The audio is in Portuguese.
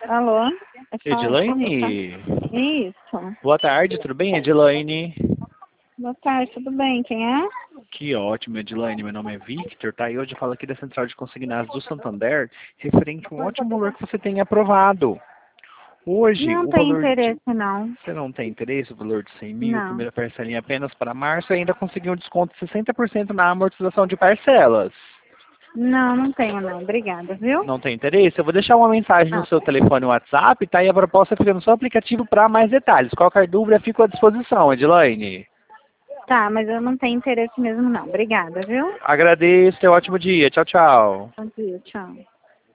Alô? É só Edilaine? Isso. Boa tarde, tudo bem, Edilaine? Boa tarde, tudo bem? Quem é? Que ótimo, Edilaine. Meu nome é Victor, tá? E hoje eu falo aqui da Central de Consignados do Santander, referente a um ótimo valor que você tem aprovado. Hoje, Não o tem valor de... interesse, não. Você não tem interesse, o valor de 100 mil, Não. primeira parcelinha apenas para março, e ainda conseguiu um desconto de 60% na amortização de parcelas. Não, não tenho, não. Obrigada, viu? Não tem interesse? Eu vou deixar uma mensagem no Não. seu telefone WhatsApp, tá? E a proposta fica no seu aplicativo para mais detalhes. Qualquer dúvida, fico à disposição, Edilaine. Tá, mas eu não tenho interesse mesmo, não. Obrigada, viu? Agradeço, tenha um ótimo dia. Tchau, tchau. Bom dia, tchau.